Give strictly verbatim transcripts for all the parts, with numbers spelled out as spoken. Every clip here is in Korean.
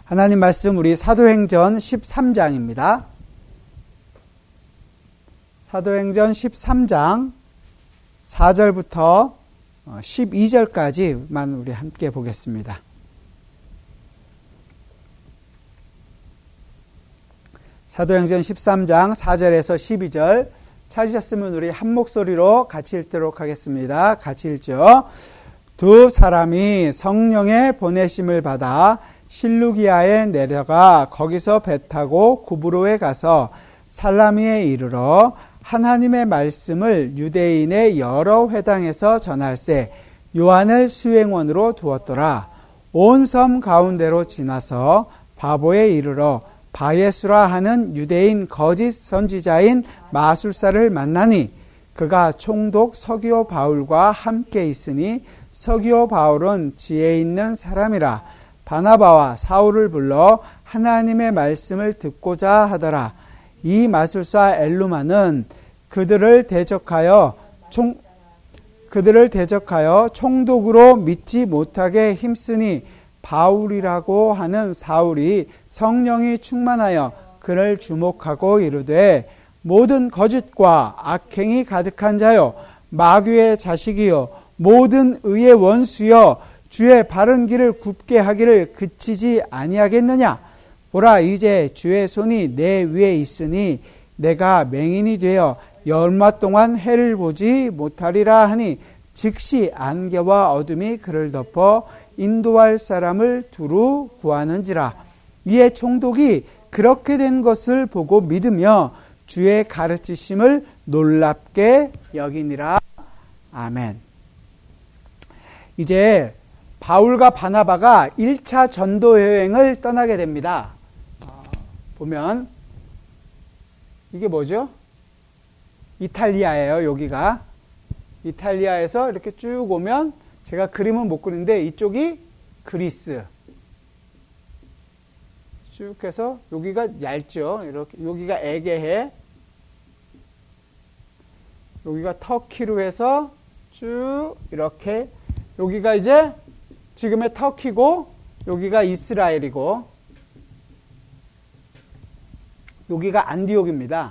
하나님 말씀 우리 사도행전 십삼 장입니다. 사도행전 십삼 장 사 절부터 십이 절까지만 우리 함께 보겠습니다. 사도행전 십삼 장 사 절에서 십이 절 찾으셨으면 우리 한 목소리로 같이 읽도록 하겠습니다. 같이 읽죠. 두 사람이 성령의 보내심을 받아 실루기아에 내려가 거기서 배 타고 구브로에 가서 살라미에 이르러 하나님의 말씀을 유대인의 여러 회당에서 전할세 요한을 수행원으로 두었더라. 온 섬 가운데로 지나서 바보에 이르러 바예수라 하는 유대인 거짓 선지자인 마술사를 만나니 그가 총독 서기오 바울과 함께 있으니 서기오 바울은 지혜 있는 사람이라. 바나바와 사울을 불러 하나님의 말씀을 듣고자 하더라. 이 마술사 엘루마는 그들을 대적하여 총 그들을 대적하여 총독으로 믿지 못하게 힘쓰니 바울이라고 하는 사울이 성령이 충만하여 그를 주목하고 이르되 모든 거짓과 악행이 가득한 자요 마귀의 자식이요 모든 의의 원수여 주의 바른 길을 굽게 하기를 그치지 아니하겠느냐. 보라 이제 주의 손이 내 위에 있으니 내가 맹인이 되어 열마 동안 해를 보지 못하리라 하니 즉시 안개와 어둠이 그를 덮어 인도할 사람을 두루 구하는지라. 이에 총독이 그렇게 된 것을 보고 믿으며 주의 가르치심을 놀랍게 여기니라. 아멘. 이제 바울과 바나바가 일 차 전도 여행을 떠나게 됩니다. 보면 이게 뭐죠? 이탈리아예요. 여기가 이탈리아에서 이렇게 쭉 오면 제가 그림은 못 그리는데 이쪽이 그리스 쭉 해서 여기가 얇죠. 이렇게 여기가 에게해, 여기가 터키로 해서 쭉 이렇게 여기가 이제 지금의 터키고 여기가 이스라엘이고 여기가 안디옥입니다.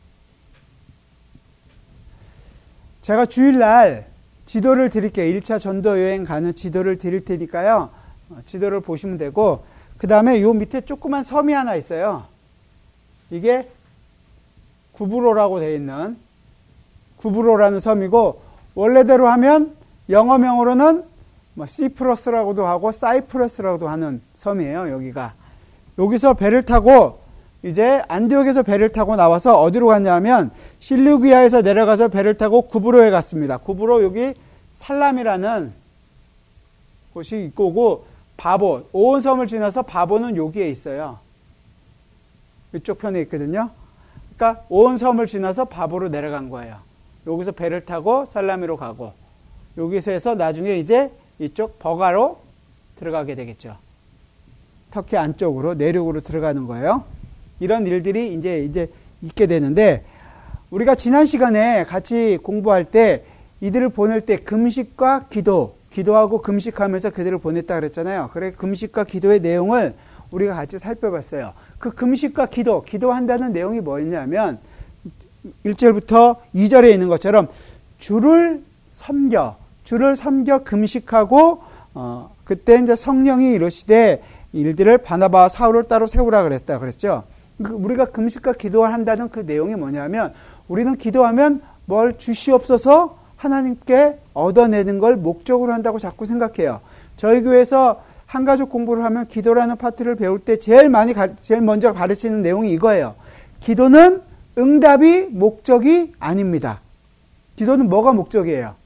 제가 주일날 지도를 드릴게요. 일 차 전도 여행 가는 지도를 드릴 테니까요. 지도를 보시면 되고 그 다음에 요 밑에 조그만 섬이 하나 있어요. 이게 구브로라고 되어 있는 구브로라는 섬이고 원래대로 하면 영어명으로는 뭐 시프러스라고도 하고 사이프러스라고도 하는 섬이에요. 여기가 여기서 배를 타고 이제 안디옥에서 배를 타고 나와서 어디로 갔냐면 실루기아에서 내려가서 배를 타고 구브로에 갔습니다. 구브로 여기 살람이라는 곳이 있고 바보 온 섬을 지나서 바보는 여기에 있어요. 이쪽 편에 있거든요. 그러니까 온 섬을 지나서 바보로 내려간 거예요. 여기서 배를 타고 살라미로 가고 여기서 해서 나중에 이제 이쪽 버가로 들어가게 되겠죠. 터키 안쪽으로 내륙으로 들어가는 거예요. 이런 일들이 이제 이제 있게 되는데 우리가 지난 시간에 같이 공부할 때 이들을 보낼 때 금식과 기도, 기도하고 금식하면서 그들을 보냈다 그랬잖아요. 그래 금식과 기도의 내용을 우리가 같이 살펴봤어요. 그 금식과 기도, 기도한다는 내용이 뭐였냐면 일 절부터 이 절에 있는 것처럼 주를 섬겨, 주를 섬겨 금식하고 어, 그때 이제 성령이 이르시되 일들을 바나바와 사울을 따로 세우라 그랬다 그랬죠. 우리가 금식과 기도한다는 그 내용이 뭐냐면 우리는 기도하면 뭘 주시옵소서 하나님께 얻어내는 걸 목적으로 한다고 자꾸 생각해요. 저희 교회에서 한가족 공부를 하면 기도라는 파트를 배울 때 제일 많이 제일 먼저 가르치는 내용이 이거예요. 기도는 응답이 목적이 아닙니다. 기도는 뭐가 목적이에요?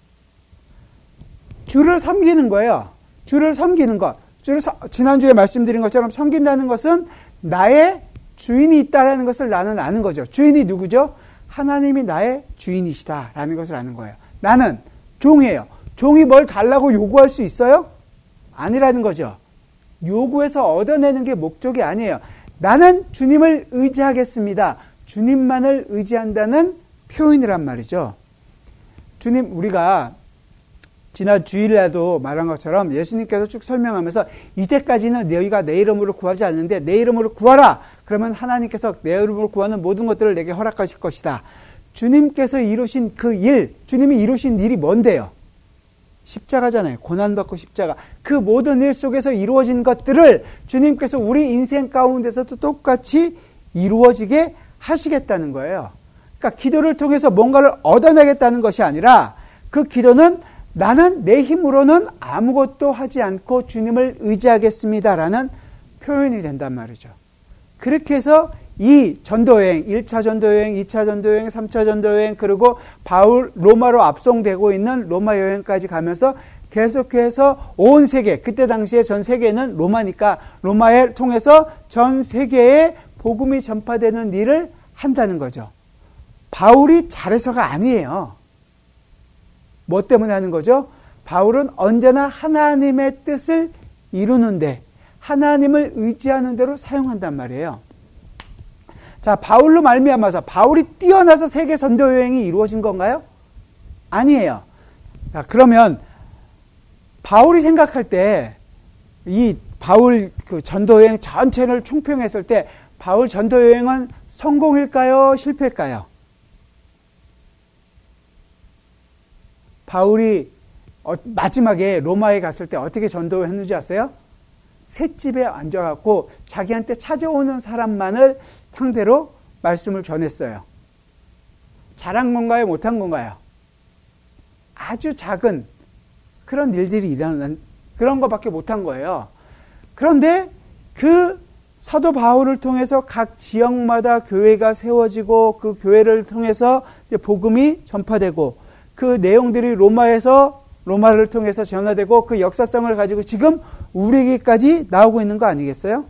주를 섬기는 거예요. 주를 섬기는 것. 주를 서, 지난주에 말씀드린 것처럼 섬긴다는 것은 나의 주인이 있다라는 것을 나는 아는 거죠. 주인이 누구죠? 하나님이 나의 주인이시다라는 것을 아는 거예요. 나는 종이에요. 종이 뭘 달라고 요구할 수 있어요? 아니라는 거죠. 요구해서 얻어내는 게 목적이 아니에요. 나는 주님을 의지하겠습니다. 주님만을 의지한다는 표현이란 말이죠. 주님, 우리가 지난 주일날도 말한 것처럼 예수님께서 쭉 설명하면서 이제까지는 너희가 내 이름으로 구하지 않는데 내 이름으로 구하라. 그러면 하나님께서 내 이름으로 구하는 모든 것들을 내게 허락하실 것이다. 주님께서 이루신 그 일, 주님이 이루신 일이 뭔데요? 십자가잖아요. 고난받고 십자가. 그 모든 일 속에서 이루어진 것들을 주님께서 우리 인생 가운데서도 똑같이 이루어지게 하시겠다는 거예요. 그러니까 기도를 통해서 뭔가를 얻어내겠다는 것이 아니라 그 기도는 나는 내 힘으로는 아무것도 하지 않고 주님을 의지하겠습니다라는 표현이 된단 말이죠. 그렇게 해서 이 전도여행, 일 차 전도여행, 이 차 전도여행, 삼 차 전도여행, 그리고 바울 로마로 압송되고 있는 로마 여행까지 가면서 계속해서 온 세계, 그때 당시에 전 세계는 로마니까 로마를 통해서 전 세계에 복음이 전파되는 일을 한다는 거죠. 바울이 잘해서가 아니에요. 뭐 때문에 하는 거죠? 바울은 언제나 하나님의 뜻을 이루는데 하나님을 의지하는 대로 사용한단 말이에요. 자, 바울로 말미암아서 바울이 뛰어나서 세계 선도 여행이 이루어진 건가요? 아니에요. 자, 그러면 바울이 생각할 때 이 바울 그 전도 여행 전체를 총평했을 때 바울 전도 여행은 성공일까요? 실패일까요? 바울이 마지막에 로마에 갔을 때 어떻게 전도했는지 아세요? 셋집에 앉아갖고 자기한테 찾아오는 사람만을 상대로 말씀을 전했어요. 잘한 건가요? 못한 건가요? 아주 작은 그런 일들이 일어나는 그런 것밖에 못한 거예요. 그런데 그 사도 바울을 통해서 각 지역마다 교회가 세워지고 그 교회를 통해서 복음이 전파되고 그 내용들이 로마에서 로마를 통해서 전화되고 그 역사성을 가지고 지금 우리에게까지 나오고 있는 거 아니겠어요?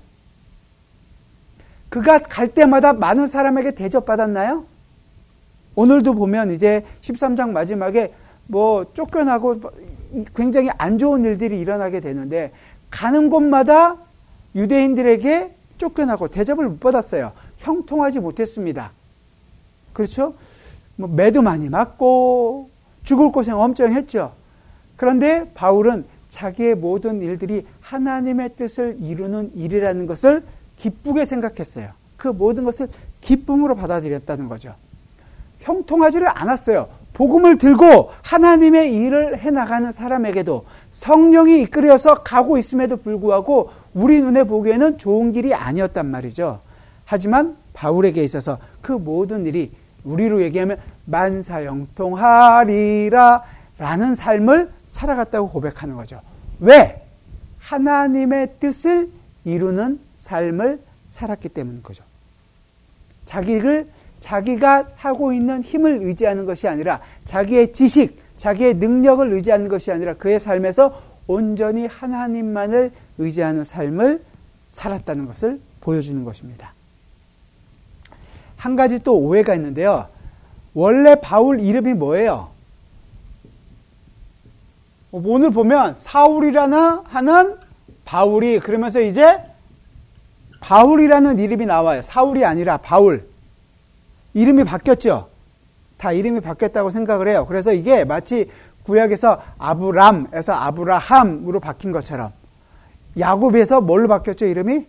그가 갈 때마다 많은 사람에게 대접받았나요? 오늘도 보면 이제 십삼 장 마지막에 뭐 쫓겨나고 굉장히 안 좋은 일들이 일어나게 되는데 가는 곳마다 유대인들에게 쫓겨나고 대접을 못 받았어요. 형통하지 못했습니다. 그렇죠? 뭐 매도 많이 맞고 죽을 고생 엄청 했죠. 그런데 바울은 자기의 모든 일들이 하나님의 뜻을 이루는 일이라는 것을 기쁘게 생각했어요. 그 모든 것을 기쁨으로 받아들였다는 거죠. 형통하지를 않았어요. 복음을 들고 하나님의 일을 해나가는 사람에게도 성령이 이끌어서 가고 있음에도 불구하고 우리 눈에 보기에는 좋은 길이 아니었단 말이죠. 하지만 바울에게 있어서 그 모든 일이 우리로 얘기하면 만사형통하리라 라는 삶을 살아갔다고 고백하는 거죠. 왜? 하나님의 뜻을 이루는 삶을 살았기 때문인 거죠. 자기를 자기가 하고 있는 힘을 의지하는 것이 아니라 자기의 지식, 자기의 능력을 의지하는 것이 아니라 그의 삶에서 온전히 하나님만을 의지하는 삶을 살았다는 것을 보여주는 것입니다. 한 가지 또 오해가 있는데요. 원래 바울 이름이 뭐예요? 오늘 보면 사울이라는 하는 바울이 그러면서 이제 바울이라는 이름이 나와요. 사울이 아니라 바울. 이름이 바뀌었죠. 다 이름이 바뀌었다고 생각을 해요. 그래서 이게 마치 구약에서 아브람에서 아브라함으로 바뀐 것처럼 야곱에서 뭘로 바뀌었죠? 이름이?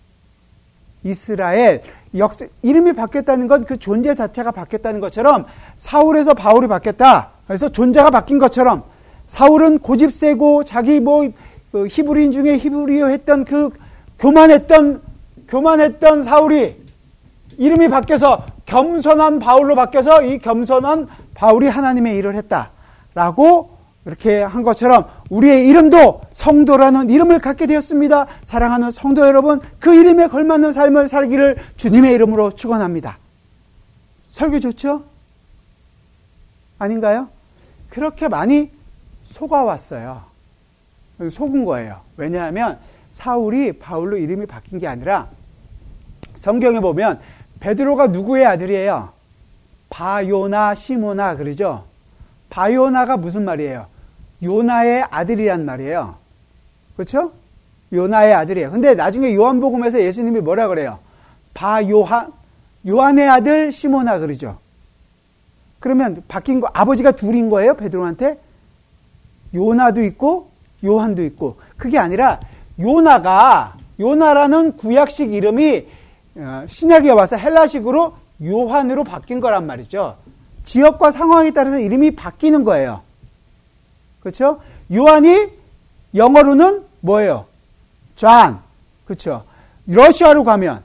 이스라엘. 역 이름이 바뀌었다는 건 그 존재 자체가 바뀌었다는 것처럼 사울에서 바울이 바뀌었다. 그래서 존재가 바뀐 것처럼 사울은 고집 세고 자기 뭐 그 히브리인 중에 히브리어 했던 그 교만했던 교만했던 사울이 이름이 바뀌어서 겸손한 바울로 바뀌어서 이 겸손한 바울이 하나님의 일을 했다라고 이렇게 한 것처럼 우리의 이름도 성도라는 이름을 갖게 되었습니다. 사랑하는 성도 여러분, 그 이름에 걸맞는 삶을 살기를 주님의 이름으로 축원합니다. 설교 좋죠? 아닌가요? 그렇게 많이 속아왔어요. 속은 거예요. 왜냐하면 사울이 바울로 이름이 바뀐 게 아니라 성경에 보면 베드로가 누구의 아들이에요? 바요나 시모나 그러죠? 바요나가 무슨 말이에요? 요나의 아들이란 말이에요. 그렇죠? 요나의 아들이에요. 근데 나중에 요한복음에서 예수님이 뭐라 그래요? 바요한, 요한의 아들 시모나 그러죠? 그러면 바뀐 거, 아버지가 둘인 거예요? 베드로한테? 요나도 있고 요한도 있고, 그게 아니라 요나가, 요나라는 구약식 이름이 신약에 와서 헬라식으로 요한으로 바뀐 거란 말이죠. 지역과 상황에 따라서 이름이 바뀌는 거예요. 그렇죠? 요한이 영어로는 뭐예요? 존. 그렇죠? 러시아로 가면,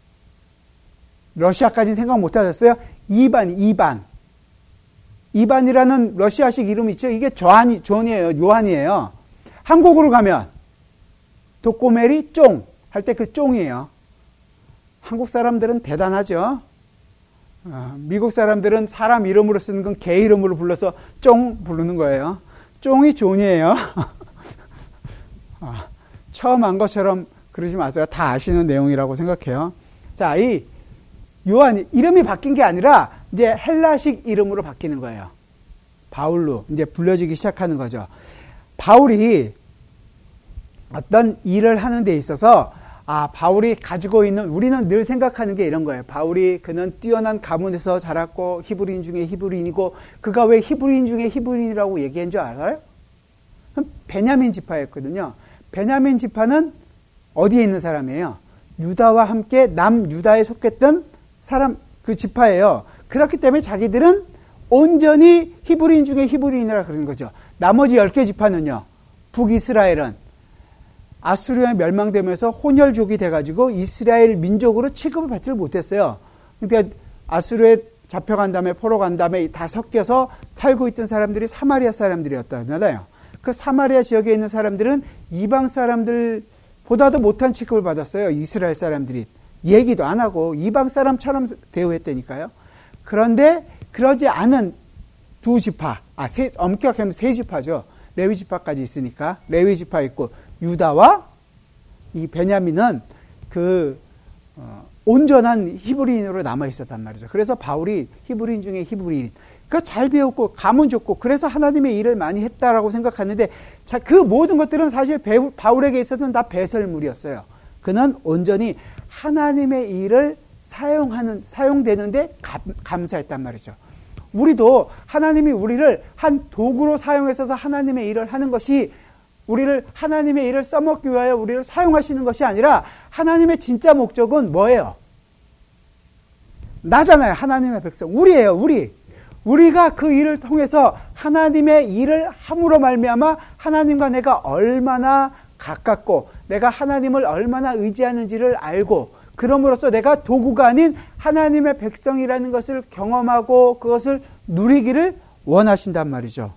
러시아까지는 생각 못 하셨어요? 이반, 이반. 이반이라는 러시아식 이름 있죠? 이게 존이, 존이에요. 요한이에요. 한국으로 가면, 도꼬메리 쫑. 할 때 그 쫑이에요. 한국 사람들은 대단하죠? 어, 미국 사람들은 사람 이름으로 쓰는 건 개 이름으로 불러서 쫑 부르는 거예요. 쫑이 존이에요. 아, 처음 한 것처럼 그러지 마세요. 다 아시는 내용이라고 생각해요. 자, 이 요한 이름이 바뀐 게 아니라 이제 헬라식 이름으로 바뀌는 거예요. 바울로 이제 불려지기 시작하는 거죠. 바울이 어떤 일을 하는 데 있어서, 아, 바울이 가지고 있는, 우리는 늘 생각하는 게 이런 거예요. 바울이 그는 뛰어난 가문에서 자랐고 히브리인 중에 히브리인이고, 그가 왜 히브리인 중에 히브리인이라고 얘기한 줄 알아요? 베냐민 지파였거든요. 베냐민 지파는 어디에 있는 사람이에요? 유다와 함께 남유다에 속했던 사람, 그 지파예요. 그렇기 때문에 자기들은 온전히 히브리인 중에 히브리인이라 그러는 거죠. 나머지 열 개 지파는요, 북이스라엘은 아수르에 멸망되면서 혼혈족이 돼가지고 이스라엘 민족으로 취급을 받지 못했어요. 그러니까 아수르에 잡혀간 다음에 포로 간 다음에 다 섞여서 살고 있던 사람들이 사마리아 사람들이었다잖아요. 그 사마리아 지역에 있는 사람들은 이방 사람들보다도 못한 취급을 받았어요. 이스라엘 사람들이. 얘기도 안 하고 이방 사람처럼 대우했다니까요. 그런데 그러지 않은 두 지파, 아, 세, 엄격히 하면 세 지파죠. 레위 지파까지 있으니까. 레위 지파 있고, 유다와 이 베냐민은 그 어, 온전한 히브리인으로 남아 있었단 말이죠. 그래서 바울이 히브리인 중에 히브리인, 그 잘 배웠고 가문 좋고 그래서 하나님의 일을 많이 했다라고 생각하는데, 자, 그 모든 것들은 사실 배, 바울에게 있어서는 다 배설물이었어요. 그는 온전히 하나님의 일을 사용하는 사용되는데 감, 감사했단 말이죠. 우리도 하나님이 우리를 한 도구로 사용해서 하나님의 일을 하는 것이, 우리를 하나님의 일을 써먹기 위하여 우리를 사용하시는 것이 아니라, 하나님의 진짜 목적은 뭐예요? 나잖아요. 하나님의 백성. 우리예요. 우리. 우리가 그 일을 통해서 하나님의 일을 함으로 말미암아 하나님과 내가 얼마나 가깝고 내가 하나님을 얼마나 의지하는지를 알고, 그럼으로써 내가 도구가 아닌 하나님의 백성이라는 것을 경험하고 그것을 누리기를 원하신단 말이죠.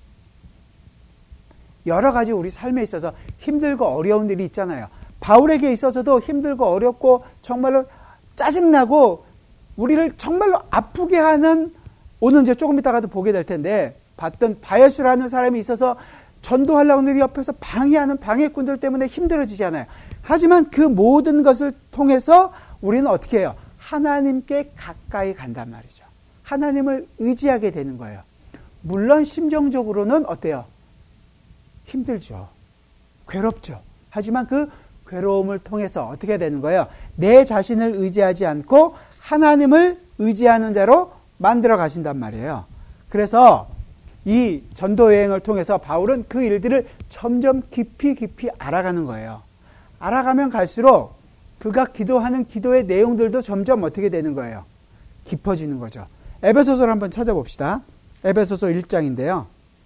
여러 가지 우리 삶에 있어서 힘들고 어려운 일이 있잖아요. 바울에게 있어서도 힘들고 어렵고 정말로 짜증나고 우리를 정말로 아프게 하는, 오늘 이제 조금 이따가도 보게 될 텐데, 봤던 바예수라는 사람이 있어서 전도하려고 하는 옆에서 방해하는 방해꾼들 때문에 힘들어지지 않아요. 하지만 그 모든 것을 통해서 우리는 어떻게 해요? 하나님께 가까이 간단 말이죠. 하나님을 의지하게 되는 거예요. 물론 심정적으로는 어때요? 힘들죠. 괴롭죠. 하지만 그 괴로움을 통해서 어떻게 되는 거예요? 내 자신을 의지하지 않고 하나님을 의지하는 자로 만들어 가신단 말이에요. 그래서 이 전도 여행을 통해서 바울은 그 일들을 점점 깊이 깊이 알아가는 거예요. 알아가면 갈수록 그가 기도하는 기도의 내용들도 점점 어떻게 되는 거예요? 깊어지는 거죠. 에베소서를 한번 찾아봅시다. 에베소서 일 장인데요.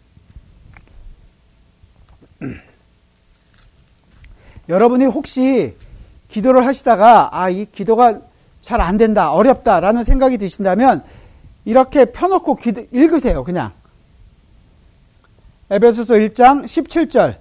여러분이 혹시 기도를 하시다가 아, 이 기도가 잘 안 된다, 어렵다라는 생각이 드신다면 이렇게 펴놓고 기도, 읽으세요. 그냥 에베소서 일 장 십칠 절,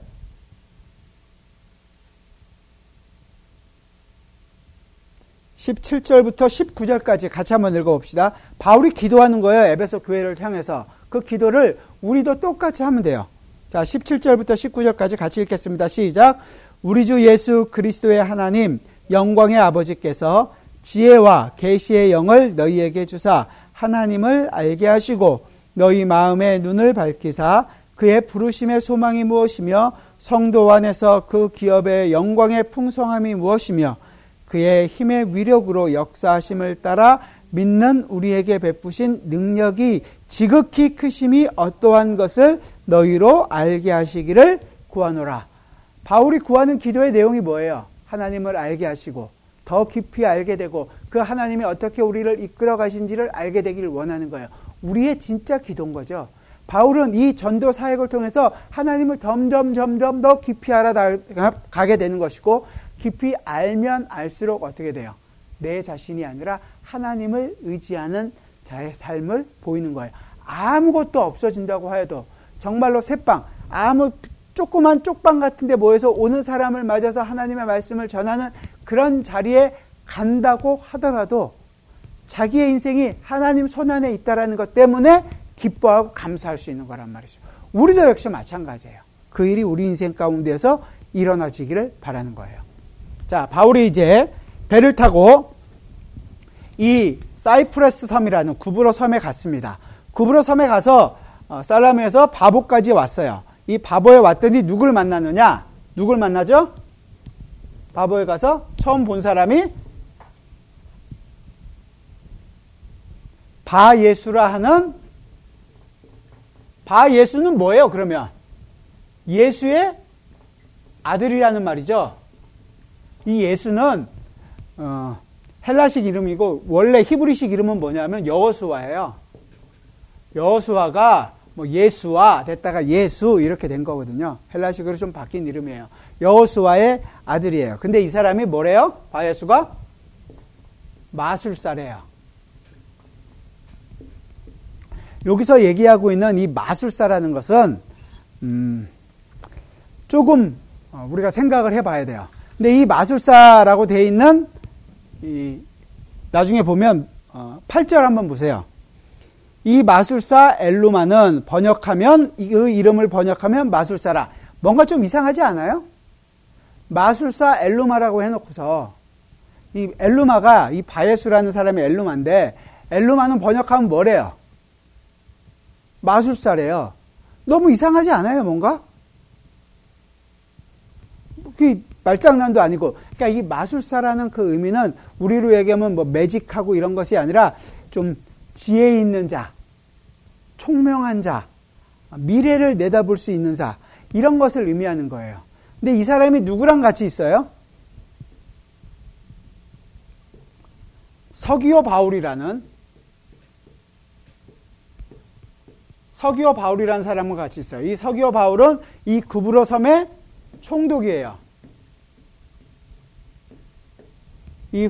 십칠 절부터 십구 절까지 같이 한번 읽어봅시다. 바울이 기도하는 거예요. 에베소 교회를 향해서. 그 기도를 우리도 똑같이 하면 돼요. 자, 십칠 절부터 십구 절까지 같이 읽겠습니다. 시작. 우리 주 예수 그리스도의 하나님 영광의 아버지께서 지혜와 계시의 영을 너희에게 주사 하나님을 알게 하시고 너희 마음의 눈을 밝히사 그의 부르심의 소망이 무엇이며 성도 안에서 그 기업의 영광의 풍성함이 무엇이며 그의 힘의 위력으로 역사하심을 따라 믿는 우리에게 베푸신 능력이 지극히 크심이 어떠한 것을 너희로 알게 하시기를 구하노라. 바울이 구하는 기도의 내용이 뭐예요? 하나님을 알게 하시고 더 깊이 알게 되고 그 하나님이 어떻게 우리를 이끌어 가신지를 알게 되기를 원하는 거예요. 우리의 진짜 기도인 거죠. 바울은 이 전도 사역을 통해서 하나님을 점점 점점 더 깊이 알아가게 되는 것이고, 깊이 알면 알수록 어떻게 돼요? 내 자신이 아니라 하나님을 의지하는 자의 삶을 보이는 거예요. 아무것도 없어진다고 해도, 정말로 새빵, 아무 조그만 쪽방 같은 데 모여서 오는 사람을 맞아서 하나님의 말씀을 전하는 그런 자리에 간다고 하더라도 자기의 인생이 하나님 손안에 있다는 것 때문에 기뻐하고 감사할 수 있는 거란 말이죠. 우리도 역시 마찬가지예요. 그 일이 우리 인생 가운데서 일어나지기를 바라는 거예요. 자, 바울이 이제 배를 타고 이 사이프러스 섬이라는 구브로 섬에 갔습니다. 구브로 섬에 가서 살라미에서 바보까지 왔어요. 이 바보에 왔더니 누굴 만나느냐? 누굴 만나죠? 바보에 가서 처음 본 사람이 바예수라 하는, 바예수는 뭐예요, 그러면? 예수의 아들이라는 말이죠. 이 예수는 어, 헬라식 이름이고 원래 히브리식 이름은 뭐냐면 여호수아예요. 여호수아가 뭐 예수와 됐다가 예수 이렇게 된 거거든요. 헬라식으로 좀 바뀐 이름이에요. 여호수아의 아들이에요. 근데 이 사람이 뭐래요? 바예수가 마술사래요. 여기서 얘기하고 있는 이 마술사라는 것은 음, 조금 우리가 생각을 해봐야 돼요. 근데 이 마술사라고 되어 있는 이 나중에 보면 어, 팔 절 한번 보세요. 이 마술사 엘루마는 번역하면, 그 이름을 번역하면 마술사라. 뭔가 좀 이상하지 않아요? 마술사 엘루마라고 해놓고서 이 엘루마가, 이 바예수라는 사람이 엘루마인데, 엘루마는 번역하면 뭐래요? 마술사래요. 너무 이상하지 않아요, 뭔가? 그 말장난도 아니고. 그러니까 이 마술사라는 그 의미는 우리로 얘기하면 뭐 매직하고 이런 것이 아니라 좀 지혜 있는 자, 총명한 자, 미래를 내다볼 수 있는 자, 이런 것을 의미하는 거예요. 근데 이 사람이 누구랑 같이 있어요? 서기오 바울이라는, 서기오 바울이라는 사람과 같이 있어요. 이 서기오 바울은 이 구브로 섬의 총독이에요. 이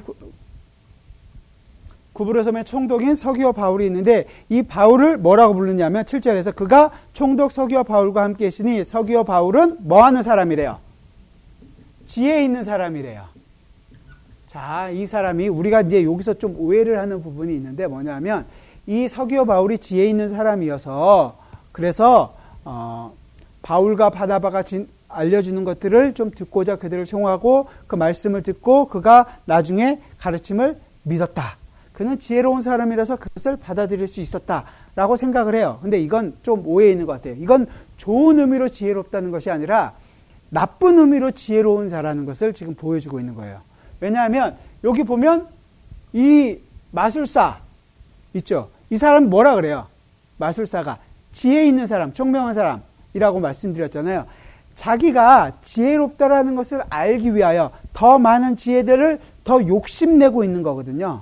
구브로 섬의 총독인 서기오 바울이 있는데, 이 바울을 뭐라고 부르냐면 칠 절에서 그가 총독 서기오 바울과 함께 계시니 서기오 바울은 뭐 하는 사람이래요? 지혜 있는 사람이래요. 자, 이 사람이, 우리가 이제 여기서 좀 오해를 하는 부분이 있는데 뭐냐면, 이 서기오 바울이 지혜 있는 사람이어서 그래서 어, 바울과 바나바가 진, 알려주는 것들을 좀 듣고자 그들을 청하고 그 말씀을 듣고 그가 나중에 가르침을 믿었다. 그는 지혜로운 사람이라서 그것을 받아들일 수 있었다라고 생각을 해요. 근데 이건 좀 오해 있는 것 같아요. 이건 좋은 의미로 지혜롭다는 것이 아니라 나쁜 의미로 지혜로운 자라는 것을 지금 보여주고 있는 거예요. 왜냐하면 여기 보면 이 마술사 있죠. 이 사람 뭐라 그래요? 마술사가 지혜 있는 사람, 총명한 사람이라고 말씀드렸잖아요. 자기가 지혜롭다라는 것을 알기 위하여 더 많은 지혜들을 더 욕심내고 있는 거거든요.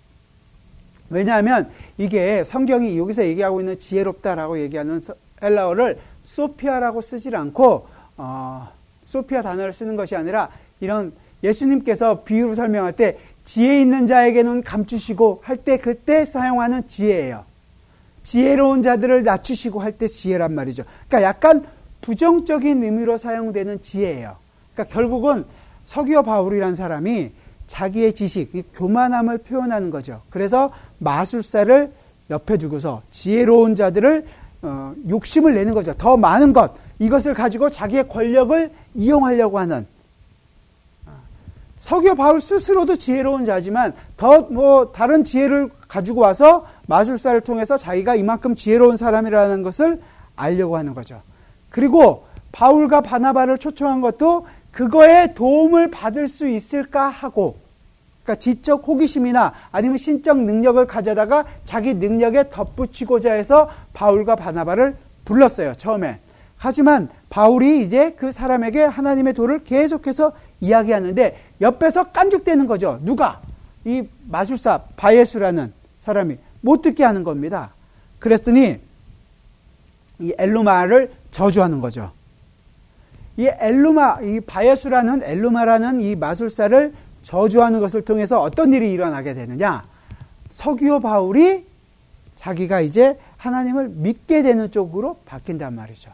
왜냐하면 이게 성경이 여기서 얘기하고 있는 지혜롭다라고 얘기하는 헬라어를 소피아라고 쓰질 않고 어, 소피아 단어를 쓰는 것이 아니라 이런 예수님께서 비유로 설명할 때 지혜 있는 자에게는 감추시고 할 때 그때 사용하는 지혜예요. 지혜로운 자들을 낮추시고 할 때 지혜란 말이죠. 그러니까 약간 부정적인 의미로 사용되는 지혜예요. 그러니까 결국은 서기오 바울이라는 사람이 자기의 지식, 교만함을 표현하는 거죠. 그래서 마술사를 옆에 두고서 지혜로운 자들을 어, 욕심을 내는 거죠. 더 많은 것, 이것을 가지고 자기의 권력을 이용하려고 하는. 서기오 바울 스스로도 지혜로운 자지만 더 뭐 다른 지혜를 가지고 와서 마술사를 통해서 자기가 이만큼 지혜로운 사람이라는 것을 알려고 하는 거죠. 그리고 바울과 바나바를 초청한 것도 그거에 도움을 받을 수 있을까 하고, 그러니까 지적 호기심이나 아니면 신적 능력을 가져다가 자기 능력에 덧붙이고자 해서 바울과 바나바를 불렀어요, 처음에. 하지만 바울이 이제 그 사람에게 하나님의 도를 계속해서 이야기하는데 옆에서 깐죽대는 거죠. 누가? 이 마술사 바예수라는 사람이 못 듣게 하는 겁니다. 그랬더니 이 엘루마를 저주하는 거죠. 이 엘루마, 이 바예수라는 엘루마라는 이 마술사를 저주하는 것을 통해서 어떤 일이 일어나게 되느냐? 서기오 바울이 자기가 이제 하나님을 믿게 되는 쪽으로 바뀐단 말이죠.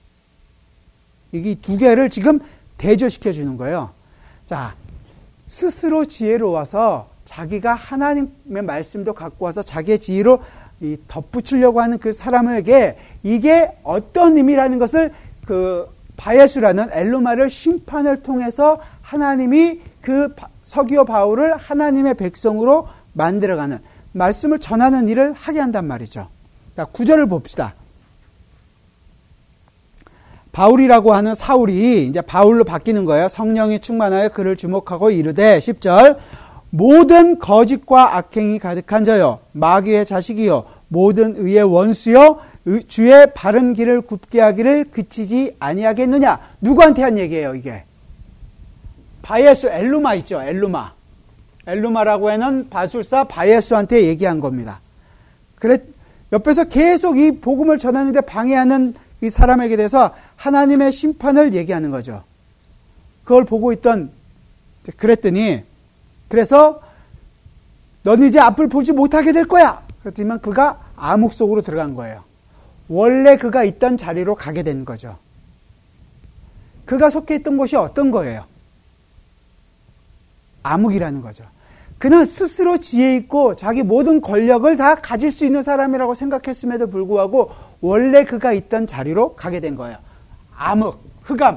이게 두 개를 지금 대조시켜 주는 거예요. 자, 스스로 지혜로워서 자기가 하나님의 말씀도 갖고 와서 자기의 지혜로 이 덧붙이려고 하는 그 사람에게 이게 어떤 의미라는 것을 그 바예수라는 엘루마를 심판을 통해서 하나님이 그 서기오 바울을 하나님의 백성으로 만들어가는 말씀을 전하는 일을 하게 한단 말이죠. 자, 구절을 봅시다. 바울이라고 하는 사울이 이제 바울로 바뀌는 거예요. 성령이 충만하여 그를 주목하고 이르되 십 절 모든 거짓과 악행이 가득한 자요 마귀의 자식이요 모든 의의 원수요 주의 바른 길을 굽게 하기를 그치지 아니하겠느냐. 누구한테 한 얘기예요, 이게? 바예수, 엘루마 있죠, 엘루마. 엘루마라고 하는 바술사 바예수한테 얘기한 겁니다. 그래, 옆에서 계속 이 복음을 전하는데 방해하는 이 사람에게 대해서 하나님의 심판을 얘기하는 거죠. 그걸 보고 있던, 그랬더니, 그래서 넌 이제 앞을 보지 못하게 될 거야. 그렇지만 그가 암흑 속으로 들어간 거예요. 원래 그가 있던 자리로 가게 된 거죠. 그가 속해 있던 곳이 어떤 거예요? 암흑이라는 거죠. 그는 스스로 지혜 있고 자기 모든 권력을 다 가질 수 있는 사람이라고 생각했음에도 불구하고 원래 그가 있던 자리로 가게 된 거예요. 암흑, 흑암.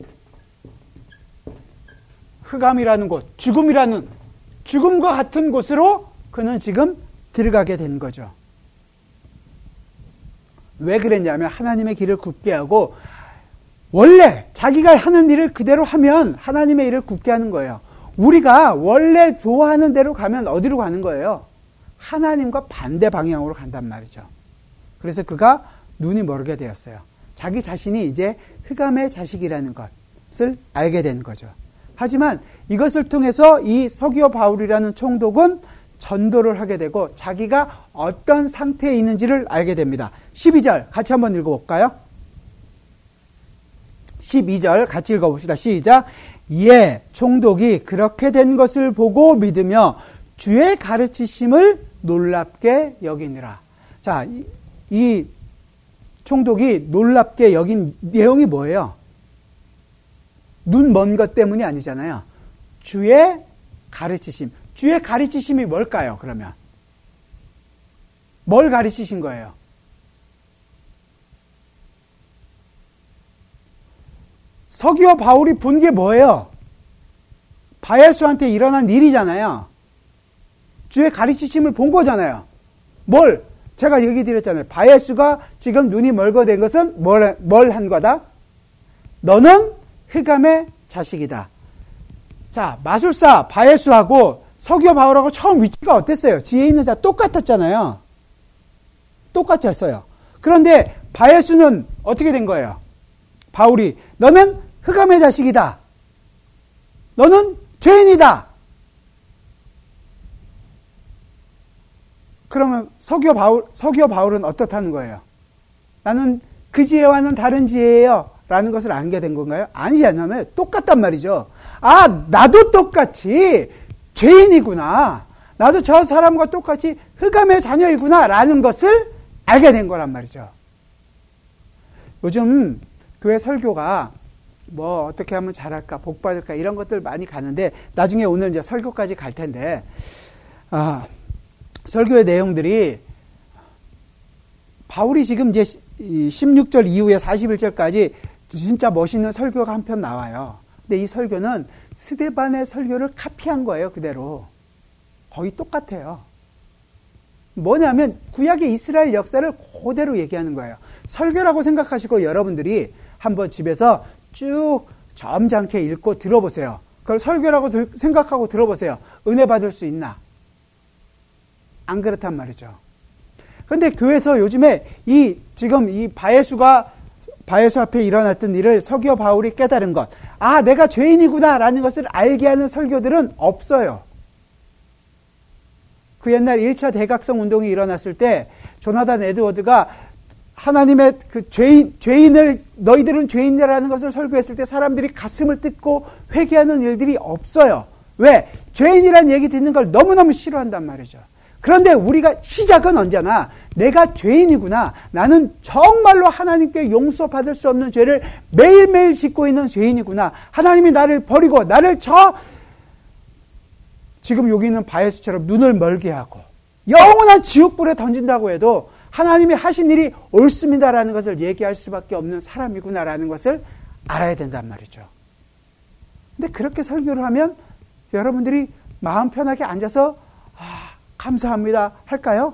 흑암이라는 곳, 죽음이라는, 죽음과 같은 곳으로 그는 지금 들어가게 된 거죠. 왜 그랬냐면 하나님의 길을 굽게 하고 원래 자기가 하는 일을 그대로 하면 하나님의 일을 굽게 하는 거예요. 우리가 원래 좋아하는 대로 가면 어디로 가는 거예요? 하나님과 반대 방향으로 간단 말이죠. 그래서 그가 눈이 멀게 되었어요. 자기 자신이 이제 흑암의 자식이라는 것을 알게 된 거죠. 하지만 이것을 통해서 이 서기오 바울이라는 총독은 전도를 하게 되고 자기가 어떤 상태에 있는지를 알게 됩니다. 십이 절 같이 한번 읽어볼까요? 십이 절 같이 읽어봅시다. 시작. 이에 총독이 그렇게 된 것을 보고 믿으며 주의 가르치심을 놀랍게 여기니라. 자, 이, 이 총독이 놀랍게 여긴 내용이 뭐예요? 눈 먼 것 때문이 아니잖아요. 주의 가르치심. 주의 가르치심이 뭘까요, 그러면? 뭘 가르치신 거예요? 서기오 바울이 본 게 뭐예요? 바예수한테 일어난 일이잖아요. 주의 가르치심을 본 거잖아요. 뭘? 제가 얘기 드렸잖아요. 바예수가 지금 눈이 멀게 된 것은 뭘, 뭘 한 거다? 너는 흑암의 자식이다. 자, 마술사 바예수하고 서기오 바울하고 처음 위치가 어땠어요? 지혜 있는 자 똑같았잖아요. 똑같았어요. 그런데 바예수는 어떻게 된 거예요? 바울이 너는 흑암의 자식이다. 너는 죄인이다. 그러면 서기오 바울, 서기오 바울은 어떻다는 거예요? 나는 그 지혜와는 다른 지혜예요. 라는 것을 알게 된 건가요? 아니지 않냐면 똑같단 말이죠. 아, 나도 똑같이 죄인이구나. 나도 저 사람과 똑같이 흑암의 자녀이구나. 라는 것을 알게 된 거란 말이죠. 요즘 교회 설교가 뭐 어떻게 하면 잘할까, 복 받을까 이런 것들 많이 가는데 나중에 오늘 이제 설교까지 갈 텐데 아, 설교의 내용들이 바울이 지금 이제 십육 절 이후에 사십일 절까지 진짜 멋있는 설교가 한 편 나와요. 근데 이 설교는 스데반의 설교를 카피한 거예요, 그대로. 거의 똑같아요. 뭐냐면 구약의 이스라엘 역사를 그대로 얘기하는 거예요. 설교라고 생각하시고 여러분들이 한번 집에서 쭉 점잖게 읽고 들어보세요. 그걸 설교라고 생각하고 들어보세요. 은혜 받을 수 있나? 안 그렇단 말이죠. 그런데 교회에서 요즘에 이 지금 이 바예수가 바예수 앞에 일어났던 일을 서기오 바울이 깨달은 것, 아, 내가 죄인이구나라는 것을 알게 하는 설교들은 없어요. 그 옛날 일 차 대각성 운동이 일어났을 때 조나단 에드워드가 하나님의 그 죄인, 죄인을, 너희들은 죄인이라는 것을 설교했을 때 사람들이 가슴을 뜯고 회개하는 일들이 없어요. 왜? 죄인이라는 얘기 듣는 걸 너무너무 싫어한단 말이죠. 그런데 우리가 시작은 언제나 내가 죄인이구나. 나는 정말로 하나님께 용서받을 수 없는 죄를 매일매일 짓고 있는 죄인이구나. 하나님이 나를 버리고 나를 저 지금 여기 있는 바예수처럼 눈을 멀게 하고 영원한 지옥불에 던진다고 해도 하나님이 하신 일이 옳습니다라는 것을 얘기할 수밖에 없는 사람이구나라는 것을 알아야 된단 말이죠. 근데 그렇게 설교를 하면 여러분들이 마음 편하게 앉아서 아, 감사합니다 할까요?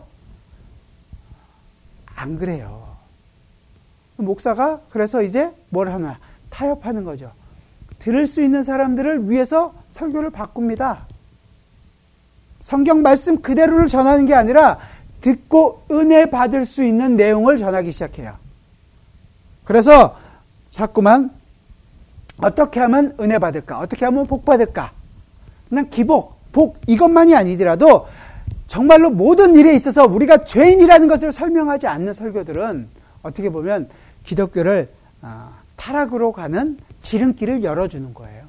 안 그래요. 목사가 그래서 이제 뭘 하나? 타협하는 거죠. 들을 수 있는 사람들을 위해서 설교를 바꿉니다. 성경 말씀 그대로를 전하는 게 아니라 듣고 은혜 받을 수 있는 내용을 전하기 시작해요. 그래서 자꾸만 어떻게 하면 은혜 받을까? 어떻게 하면 복 받을까? 그냥 기복, 복 이것만이 아니더라도 정말로 모든 일에 있어서 우리가 죄인이라는 것을 설명하지 않는 설교들은 어떻게 보면 기독교를 타락으로 가는 지름길을 열어주는 거예요.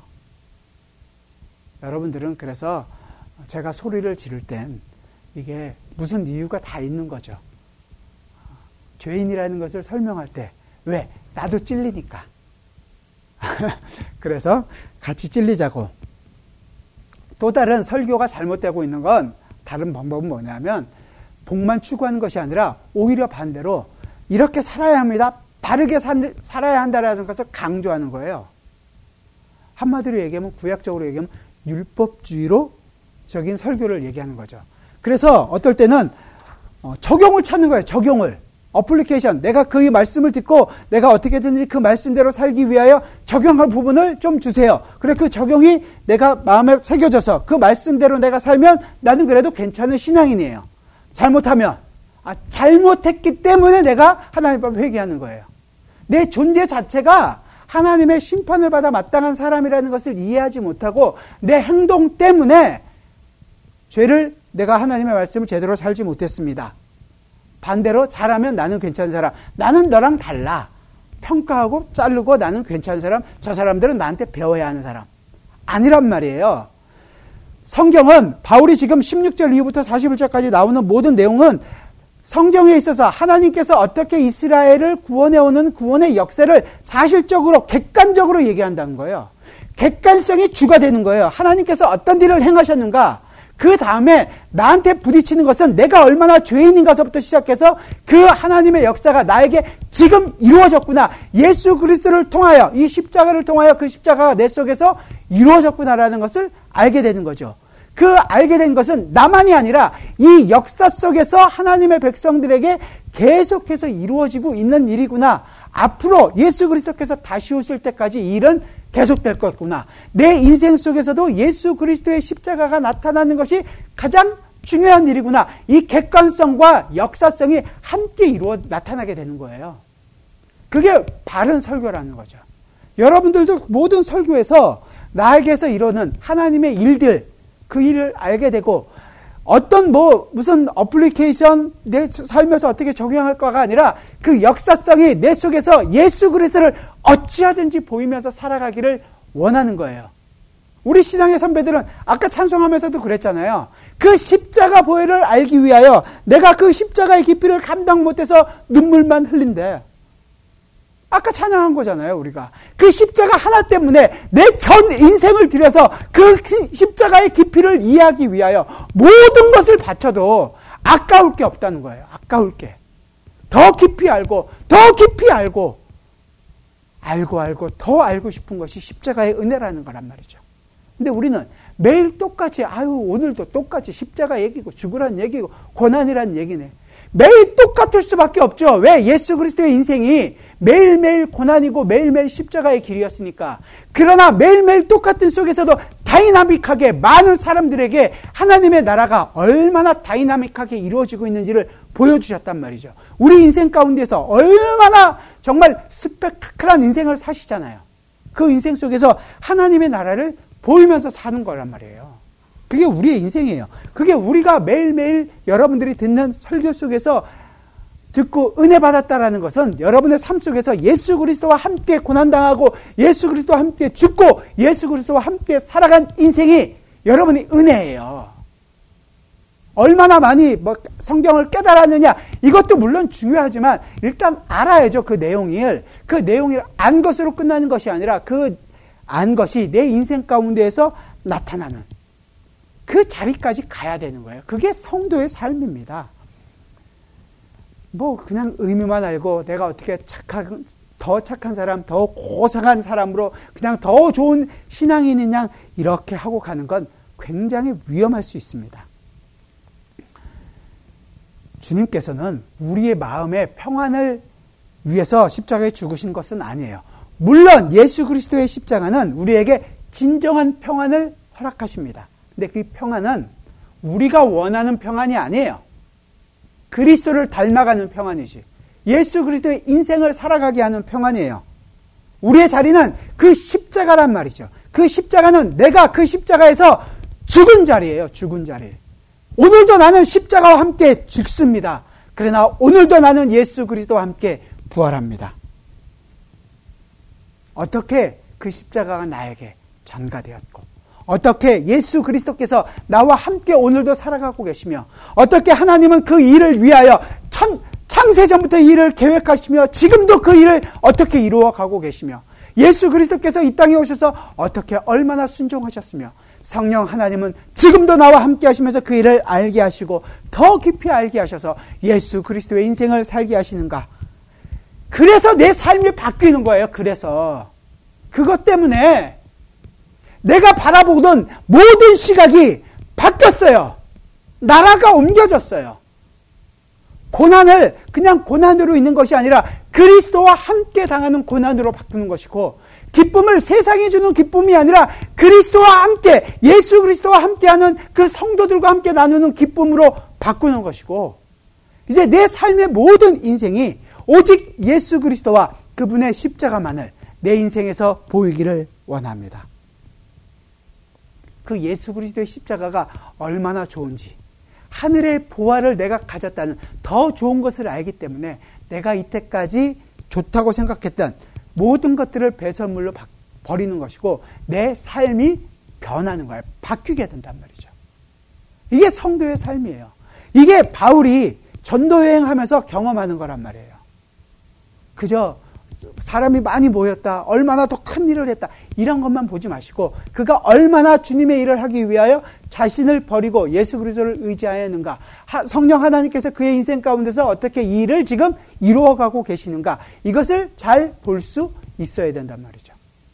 여러분들은 그래서 제가 소리를 지를 땐 이게 무슨 이유가 다 있는 거죠. 죄인이라는 것을 설명할 때 왜? 나도 찔리니까. 그래서 같이 찔리자고. 또 다른 설교가 잘못되고 있는 건 다른 방법은 뭐냐면 복만 추구하는 것이 아니라 오히려 반대로 이렇게 살아야 합니다. 바르게 산, 살아야 한다라는 것을 강조하는 거예요. 한마디로 얘기하면 구약적으로 얘기하면 율법주의로 적인 설교를 얘기하는 거죠. 그래서 어떨 때는 적용을 찾는 거예요. 적용을. 어플리케이션. 내가 그 말씀을 듣고 내가 어떻게든지 그 말씀대로 살기 위하여 적용할 부분을 좀 주세요. 그래 그 적용이 내가 마음에 새겨져서 그 말씀대로 내가 살면 나는 그래도 괜찮은 신앙인이에요. 잘못하면 아, 잘못했기 때문에 내가 하나님 앞에 회개하는 거예요. 내 존재 자체가 하나님의 심판을 받아 마땅한 사람이라는 것을 이해하지 못하고 내 행동 때문에 죄를 내가 하나님의 말씀을 제대로 살지 못했습니다. 반대로 잘하면 나는 괜찮은 사람. 나는 너랑 달라. 평가하고 자르고 나는 괜찮은 사람. 저 사람들은 나한테 배워야 하는 사람. 아니란 말이에요. 성경은 바울이 지금 십육 절 이후부터 사십일 절까지 나오는 모든 내용은 성경에 있어서 하나님께서 어떻게 이스라엘을 구원해오는 구원의 역사를 사실적으로 객관적으로 얘기한다는 거예요. 객관성이 주가 되는 거예요. 하나님께서 어떤 일을 행하셨는가. 그 다음에 나한테 부딪히는 것은 내가 얼마나 죄인인가서부터 시작해서 그 하나님의 역사가 나에게 지금 이루어졌구나. 예수 그리스도를 통하여 이 십자가를 통하여 그 십자가가 내 속에서 이루어졌구나라는 것을 알게 되는 거죠. 그 알게 된 것은 나만이 아니라 이 역사 속에서 하나님의 백성들에게 계속해서 이루어지고 있는 일이구나. 앞으로 예수 그리스도께서 다시 오실 때까지 이 일은 계속될 거구나. 내 인생 속에서도 예수 그리스도의 십자가가 나타나는 것이 가장 중요한 일이구나. 이 객관성과 역사성이 함께 이루어 나타나게 되는 거예요. 그게 바른 설교라는 거죠. 여러분들도 모든 설교에서 나에게서 이루는 하나님의 일들, 그 일을 알게 되고 어떤 뭐 무슨 어플리케이션 내 삶에서 어떻게 적용할까가 아니라 그 역사성이 내 속에서 예수 그리스도를 어찌하든지 보이면서 살아가기를 원하는 거예요. 우리 신앙의 선배들은 아까 찬송하면서도 그랬잖아요. 그 십자가 보혈을 알기 위하여 내가 그 십자가의 깊이를 감당 못해서 눈물만 흘린대. 아까 찬양한 거잖아요, 우리가. 그 십자가 하나 때문에 내 전 인생을 들여서 그 십자가의 깊이를 이해하기 위하여 모든 것을 바쳐도 아까울 게 없다는 거예요. 아까울 게. 더 깊이 알고, 더 깊이 알고, 알고 알고 더 알고 싶은 것이 십자가의 은혜라는 거란 말이죠. 근데 우리는 매일 똑같이, 아유, 오늘도 똑같이 십자가 얘기고, 죽으란 얘기고, 고난이란 얘기네. 매일 똑같을 수밖에 없죠. 왜? 예수 그리스도의 인생이 매일매일 고난이고 매일매일 십자가의 길이었으니까. 그러나 매일매일 똑같은 속에서도 다이나믹하게 많은 사람들에게 하나님의 나라가 얼마나 다이나믹하게 이루어지고 있는지를 보여주셨단 말이죠. 우리 인생 가운데서 얼마나 정말 스펙타클한 인생을 사시잖아요. 그 인생 속에서 하나님의 나라를 보이면서 사는 거란 말이에요. 그게 우리의 인생이에요. 그게 우리가 매일매일 여러분들이 듣는 설교 속에서 듣고 은혜 받았다라는 것은 여러분의 삶 속에서 예수 그리스도와 함께 고난당하고 예수 그리스도와 함께 죽고 예수 그리스도와 함께 살아간 인생이 여러분의 은혜예요. 얼마나 많이 뭐 성경을 깨달았느냐, 이것도 물론 중요하지만 일단 알아야죠. 그 내용을. 그 내용을 안 것으로 끝나는 것이 아니라 그 안 것이 내 인생 가운데에서 나타나는 그 자리까지 가야 되는 거예요. 그게 성도의 삶입니다. 뭐 그냥 의미만 알고 내가 어떻게 착한, 더 착한 사람, 더 고상한 사람으로 그냥 더 좋은 신앙인이냐 이렇게 하고 가는 건 굉장히 위험할 수 있습니다. 주님께서는 우리의 마음의 평안을 위해서 십자가에 죽으신 것은 아니에요. 물론 예수 그리스도의 십자가는 우리에게 진정한 평안을 허락하십니다. 근데 그 평안은 우리가 원하는 평안이 아니에요. 그리스도를 닮아가는 평안이지. 예수 그리스도의 인생을 살아가게 하는 평안이에요. 우리의 자리는 그 십자가란 말이죠. 그 십자가는 내가 그 십자가에서 죽은 자리예요. 죽은 자리. 오늘도 나는 십자가와 함께 죽습니다. 그러나 오늘도 나는 예수 그리스도와 함께 부활합니다. 어떻게 그 십자가가 나에게 전가되었고, 어떻게 예수 그리스도께서 나와 함께 오늘도 살아가고 계시며, 어떻게 하나님은 그 일을 위하여 천, 창세전부터 이 일을 계획하시며 지금도 그 일을 어떻게 이루어가고 계시며, 예수 그리스도께서 이 땅에 오셔서 어떻게 얼마나 순종하셨으며, 성령 하나님은 지금도 나와 함께 하시면서 그 일을 알게 하시고 더 깊이 알게 하셔서 예수 그리스도의 인생을 살게 하시는가. 그래서 내 삶이 바뀌는 거예요. 그래서 그것 때문에 내가 바라보던 모든 시각이 바뀌었어요. 나라가 옮겨졌어요. 고난을 그냥 고난으로 있는 것이 아니라 그리스도와 함께 당하는 고난으로 바꾸는 것이고, 기쁨을 세상이 주는 기쁨이 아니라 그리스도와 함께, 예수 그리스도와 함께하는 그 성도들과 함께 나누는 기쁨으로 바꾸는 것이고, 이제 내 삶의 모든 인생이 오직 예수 그리스도와 그분의 십자가만을 내 인생에서 보이기를 원합니다. 그 예수 그리스도의 십자가가 얼마나 좋은지, 하늘의 보화를 내가 가졌다는 더 좋은 것을 알기 때문에 내가 이때까지 좋다고 생각했던 모든 것들을 배설물로 버리는 것이고 내 삶이 변하는 거예요. 바뀌게 된단 말이죠. 이게 성도의 삶이에요. 이게 바울이 전도여행하면서 경험하는 거란 말이에요. 그저 사람이 많이 모였다, 얼마나 더 큰 일을 했다, 이런 것만 보지 마시고 그가 얼마나 주님의 일을 하기 위하여 자신을 버리고 예수 그리스도를 의지하였는가, 성령 하나님께서 그의 인생 가운데서 어떻게 이 일을 지금 이루어가고 계시는가, 이것을 잘 볼 수 있어야 된단 말이죠.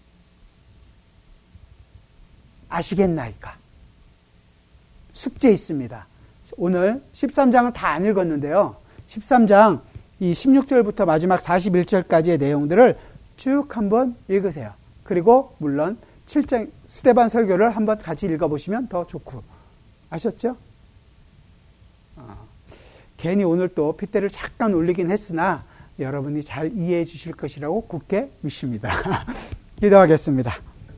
아시겠나이까? 숙제 있습니다. 오늘 십삼 장을 다 안 읽었는데요, 십삼 장 이 십육 절부터 마지막 사십일 절까지의 내용들을 쭉 한번 읽으세요. 그리고 물론 칠 장 스데반 설교를 한번 같이 읽어보시면 더 좋고. 아셨죠? 어, 괜히 오늘 또 핏대를 잠깐 올리긴 했으나 여러분이 잘 이해해 주실 것이라고 굳게 믿습니다. 기도하겠습니다.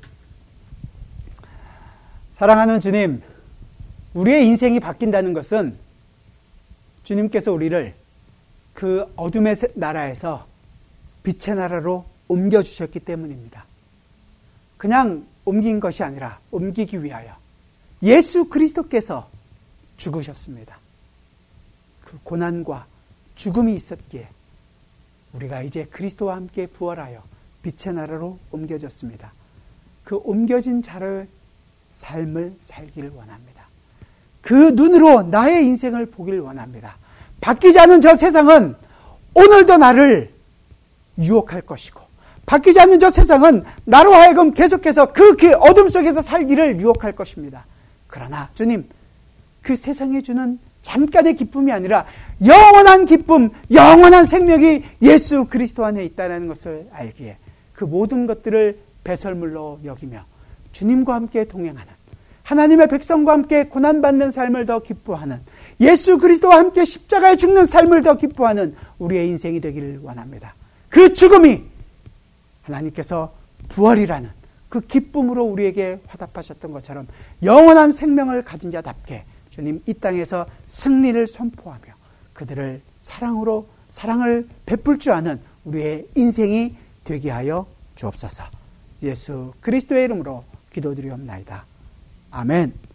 사랑하는 주님, 우리의 인생이 바뀐다는 것은 주님께서 우리를 그 어둠의 나라에서 빛의 나라로 옮겨주셨기 때문입니다. 그냥 옮긴 것이 아니라 옮기기 위하여 예수 그리스도께서 죽으셨습니다. 그 고난과 죽음이 있었기에 우리가 이제 그리스도와 함께 부활하여 빛의 나라로 옮겨졌습니다. 그 옮겨진 자를 삶을 살기를 원합니다. 그 눈으로 나의 인생을 보기를 원합니다. 바뀌지 않은 저 세상은 오늘도 나를 유혹할 것이고, 바뀌지 않는 저 세상은 나로 하여금 계속해서 그, 그 어둠 속에서 살기를 유혹할 것입니다. 그러나 주님, 그 세상에 주는 잠깐의 기쁨이 아니라 영원한 기쁨, 영원한 생명이 예수 그리스도 안에 있다는 것을 알기에 그 모든 것들을 배설물로 여기며 주님과 함께 동행하는, 하나님의 백성과 함께 고난받는 삶을 더 기뻐하는, 예수 그리스도와 함께 십자가에 죽는 삶을 더 기뻐하는 우리의 인생이 되기를 원합니다. 그 죽음이 하나님께서 부활이라는 그 기쁨으로 우리에게 화답하셨던 것처럼 영원한 생명을 가진 자답게 주님 이 땅에서 승리를 선포하며 그들을 사랑으로 사랑을 베풀 줄 아는 우리의 인생이 되게 하여 주옵소서. 예수 그리스도의 이름으로 기도드리옵나이다. 아멘.